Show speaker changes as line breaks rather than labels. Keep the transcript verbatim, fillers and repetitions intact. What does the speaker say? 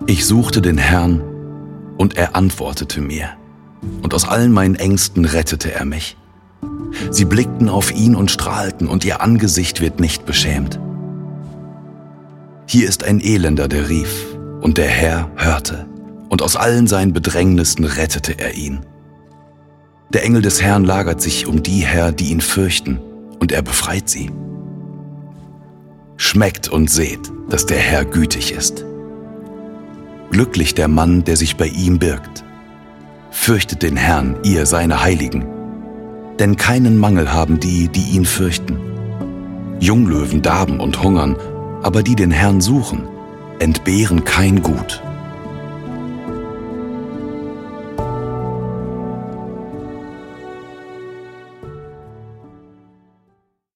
Ich suchte den Herrn, und er antwortete mir, und aus allen meinen Ängsten rettete er mich. Sie blickten auf ihn und strahlten, und ihr Angesicht wird nicht beschämt. Hier ist ein Elender, der rief, und der Herr hörte, und aus allen seinen Bedrängnissen rettete er ihn. Der Engel des Herrn lagert sich um die her, die ihn fürchten, und er befreit sie. Schmeckt und seht, dass der Herr gütig ist. Glücklich der Mann, der sich bei ihm birgt. Fürchtet den Herrn, ihr seine Heiligen, denn keinen Mangel haben die, die ihn fürchten. Junglöwen darben und hungern, aber die den Herrn suchen, entbehren kein Gut.